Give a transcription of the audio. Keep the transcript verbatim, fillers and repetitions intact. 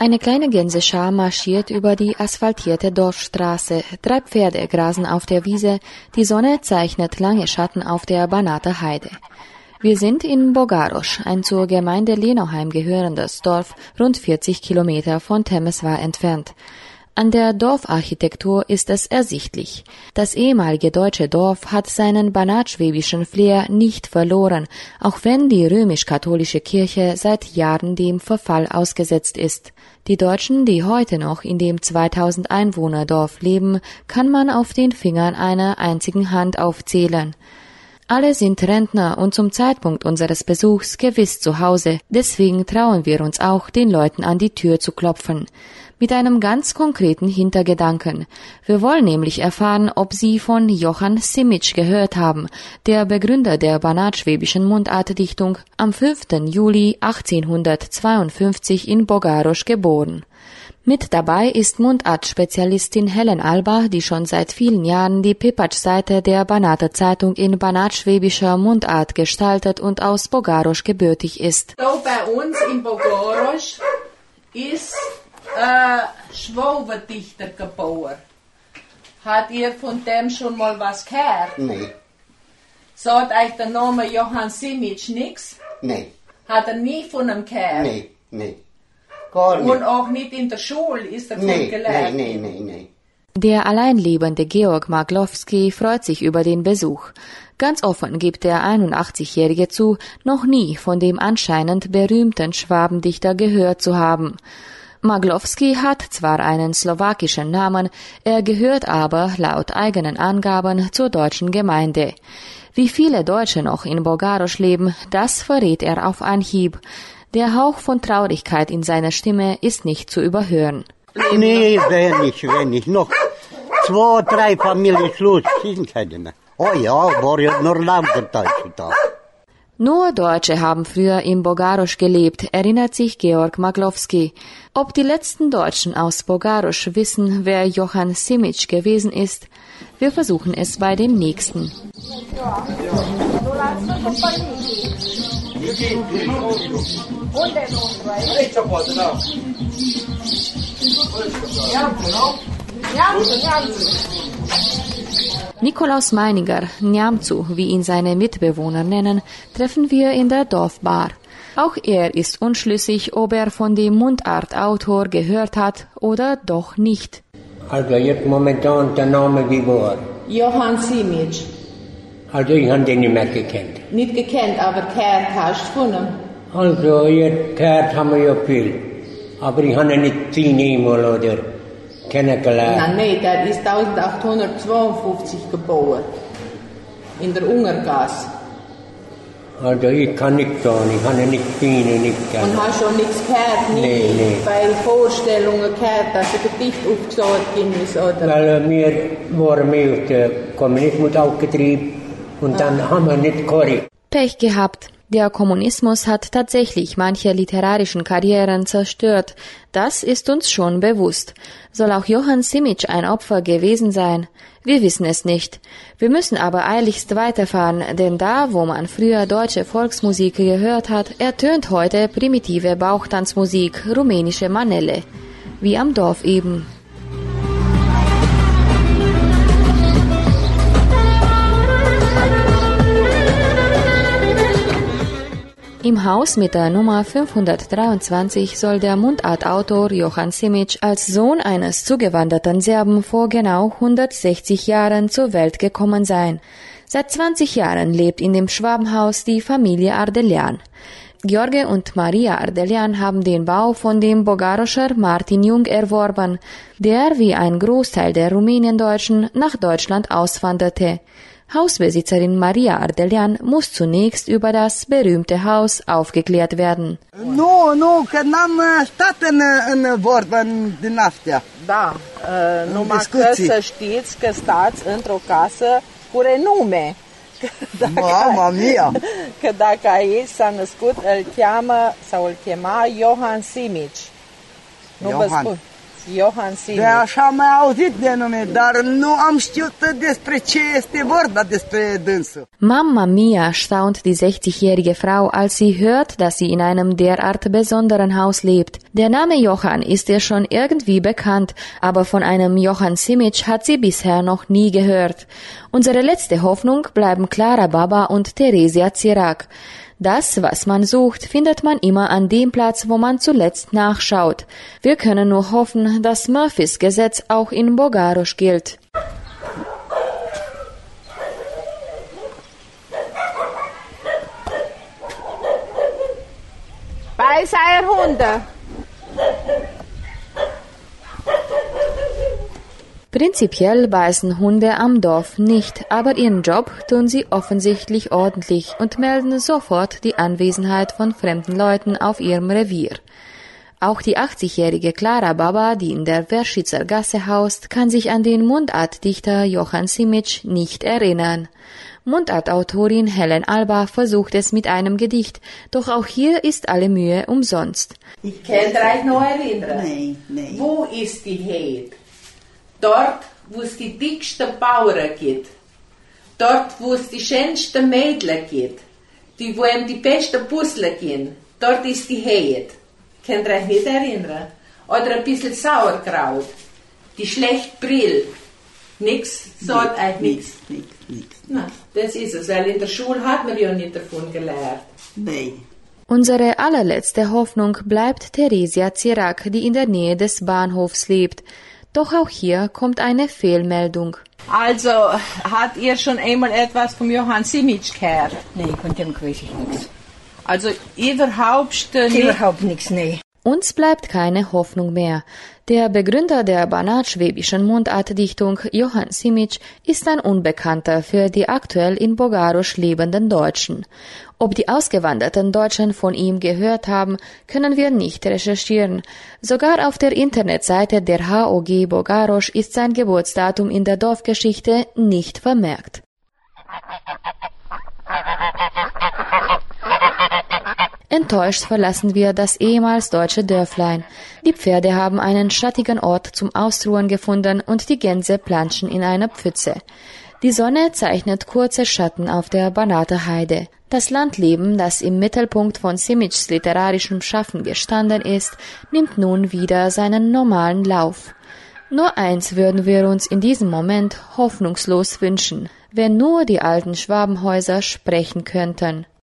Eine kleine Gänseschar marschiert über die asphaltierte Dorfstraße. Drei Pferde grasen auf der Wiese. Die Sonne zeichnet lange Schatten auf der Banater Heide. Wir sind in Bogarosch, ein zur Gemeinde Lenoheim gehörendes Dorf, rund vierzig Kilometer von Temeswar entfernt. An der Dorfarchitektur ist es ersichtlich. Das ehemalige deutsche Dorf hat seinen banatschwäbischen Flair nicht verloren, auch wenn die römisch-katholische Kirche seit Jahren dem Verfall ausgesetzt ist. Die Deutschen, die heute noch in dem zweitausend Einwohner Dorf leben, kann man auf den Fingern einer einzigen Hand aufzählen. Alle sind Rentner und zum Zeitpunkt unseres Besuchs gewiss zu Hause, deswegen trauen wir uns auch, den Leuten an die Tür zu klopfen. Mit einem ganz konkreten Hintergedanken. Wir wollen nämlich erfahren, ob Sie von Johann Simic gehört haben, der Begründer der banatschwäbischen Mundartdichtung, am fünften Juli achtzehnhundertzweiundfünfzig in Bogarosch geboren. Mit dabei ist Mundart-Spezialistin Helen Alba, die schon seit vielen Jahren die Pepatsch-Seite der Banater Zeitung in banatschwäbischer Mundart gestaltet und aus Bogarosch gebürtig ist. Da bei uns in Bogarosch ist ein Schwobendichter geboren. Hat ihr von dem schon mal was gehört? Nee. Sagt euch der Name Johann Simic nix? Nee. Hat er nie von ihm gehört? Nee, nee. Gar nicht. Und auch nicht in der Schule ist er nee, von gelernt? Nee, nee, nee, nee. Der alleinlebende Georg Maglowski freut sich über den Besuch. Ganz offen gibt der einundachtzigjährige zu, noch nie von dem anscheinend berühmten Schwabendichter gehört zu haben. Maglowski hat zwar einen slowakischen Namen, er gehört aber laut eigenen Angaben zur deutschen Gemeinde. Wie viele Deutsche noch in Bogarosch leben, das verrät er auf Anhieb. Der Hauch von Traurigkeit in seiner Stimme ist nicht zu überhören. Nee, wenig, wenig. Noch zwei, drei Familien Schluss sind keine mehr. Oh ja, war ja nur lauter Deutsche da. Nur Deutsche haben früher in Bogarosch gelebt, erinnert sich Georg Maglowski. Ob die letzten Deutschen aus Bogarosch wissen, wer Johann Simic gewesen ist, wir versuchen es bei dem nächsten. Nikolaus Meininger, Njamzu, wie ihn seine Mitbewohner nennen, treffen wir in der Dorfbar. Auch er ist unschlüssig, ob er von dem Mundartautor gehört hat oder doch nicht. Also jetzt momentan der Name wie war? Johann Simic. Also ich habe den nicht mehr gekannt. Nicht gekannt, aber gehört hast du von ihm? Also jetzt gehört haben wir ja viel. Aber ich habe ihn nicht zehn Mal oder kennengelernt. Nein, nein, der ist achtzehnhundertzweiundfünfzig geboren. In der Ungergasse. Also ich kann nicht sagen, ich habe ihn nicht gesehen, nicht gehört. Und hast schon nichts gehört? Nicht nee, nee. Bei Vorstellungen gehört, dass ein Gedicht aufgesagt ist, oder? Weil wir waren mehr auf den Kommunismus aufgetrieben und dann ah. haben wir nicht gehört. Pech gehabt. Der Kommunismus hat tatsächlich manche literarischen Karrieren zerstört. Das ist uns schon bewusst. Soll auch Johann Simic ein Opfer gewesen sein? Wir wissen es nicht. Wir müssen aber eiligst weiterfahren, denn da, wo man früher deutsche Volksmusik gehört hat, ertönt heute primitive Bauchtanzmusik, rumänische Manele. Wie am Dorf eben. Im Haus mit der Nummer fünfhundertdreiundzwanzig soll der Mundartautor Johann Simic als Sohn eines zugewanderten Serben vor genau hundertsechzig Jahren zur Welt gekommen sein. Seit zwanzig Jahren lebt in dem Schwabenhaus die Familie Ardelian. George und Maria Ardelian haben den Bau von dem Bogaroscher Martin Jung erworben, der wie ein Großteil der Rumäniendeutschen nach Deutschland auswanderte. Hausbesitzerin Maria Ardelian muss zunächst über das berühmte Haus aufgeklärt werden. Nu, nu, că n-am stat în, în vorbă din astea. Da, uh, numai că să știți că stați într-o casă cu renume. Mama mia! Că dacă aici s-a născut, îl cheamă sau îl chema Johann Simic. Nu vă spun. Johann Simic. De așa am mai auzit de nume, dar nu am știut despre ce este vorba despre dânsul. Mamma mia, staunt die sechzigjährige Frau, als sie hört, dass sie in einem derart besonderen Haus lebt. Der Name Johann ist ihr schon irgendwie bekannt, aber von einem Johann Simic hat sie bisher noch nie gehört. Unsere letzte Hoffnung bleiben Clara Baba und Theresia Zirak. Das, was man sucht, findet man immer an dem Platz, wo man zuletzt nachschaut. Wir können nur hoffen, dass Murphys Gesetz auch in Bogarosch gilt. Bei seiner Hunde. Prinzipiell beißen Hunde am Dorf nicht, aber ihren Job tun sie offensichtlich ordentlich und melden sofort die Anwesenheit von fremden Leuten auf ihrem Revier. Auch die achtzigjährige Clara Baba, die in der Werschitzer Gasse haust, kann sich an den Mundartdichter Johann Simic nicht erinnern. Mundartautorin Helen Alba versucht es mit einem Gedicht, doch auch hier ist alle Mühe umsonst. Ich könnt ihr euch noch erinnern? Nein, nein. Wo ist die Heid? Dort, wo es die dicksten Bauern gibt. Dort, wo es die schönsten Mädchen gibt. Die, wo ihm die besten Puzzle gehen. Dort ist die Heid. Könnt ihr euch nicht erinnern? Oder ein bisschen Sauerkraut. Die schlecht Brill. Nix, sagt euch nix. Nix, nix. Na, das ist es, weil in der Schule hat man ja nicht davon gelernt. Nein. Unsere allerletzte Hoffnung bleibt Theresia Zirak, die in der Nähe des Bahnhofs lebt. Doch auch hier kommt eine Fehlmeldung. Also, hat ihr schon einmal etwas vom Johann Simic gehört? Nee, von dem weiß ich nichts. Also überhaupt äh, nicht? Überhaupt nichts, nee. Uns bleibt keine Hoffnung mehr. Der Begründer der banatschwäbischen Mundartdichtung, Johann Simic, ist ein Unbekannter für die aktuell in Bogarosch lebenden Deutschen. Ob die ausgewanderten Deutschen von ihm gehört haben, können wir nicht recherchieren. Sogar auf der Internetseite der H O G Bogarosch ist sein Geburtsdatum in der Dorfgeschichte nicht vermerkt. Enttäuscht verlassen wir das ehemals deutsche Dörflein. Die Pferde haben einen schattigen Ort zum Ausruhen gefunden und die Gänse planschen in einer Pfütze. Die Sonne zeichnet kurze Schatten auf der Banater Heide. Das Landleben, das im Mittelpunkt von Simics literarischem Schaffen gestanden ist, nimmt nun wieder seinen normalen Lauf. Nur eins würden wir uns in diesem Moment hoffnungslos wünschen, wenn nur die alten Schwabenhäuser sprechen könnten.